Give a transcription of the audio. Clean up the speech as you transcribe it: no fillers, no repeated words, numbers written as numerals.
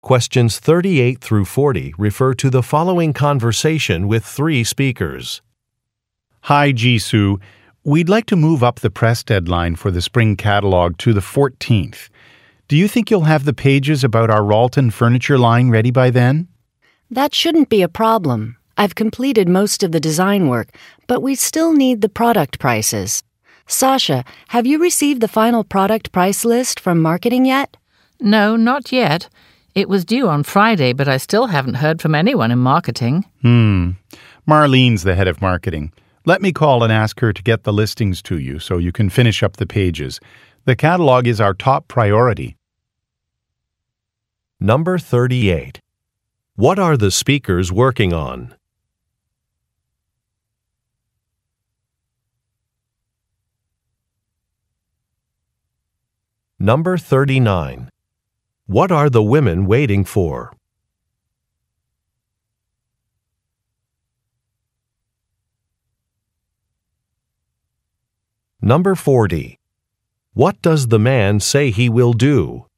Questions 38 through 40 refer to the following conversation with 3 speakers. Hi, Jisoo. We'd like to move up the press deadline for the spring catalog to the 14th. Do you think you'll have the pages about our Ralton furniture line ready by then? That shouldn't be a problem. I've completed most of the design work, but we still need the product prices. Sasha, have you received the final product price list from marketing yet? No, not yet. It was due on Friday, but I still haven't heard from anyone in marketing. Marlene's the head of marketing. Let me call and ask her to get the listings to you so you can finish up the pages. The catalog is our top priority. Number 38. What are the speakers working on? Number 39. What are the women waiting for? Number 40. What does the man say he will do?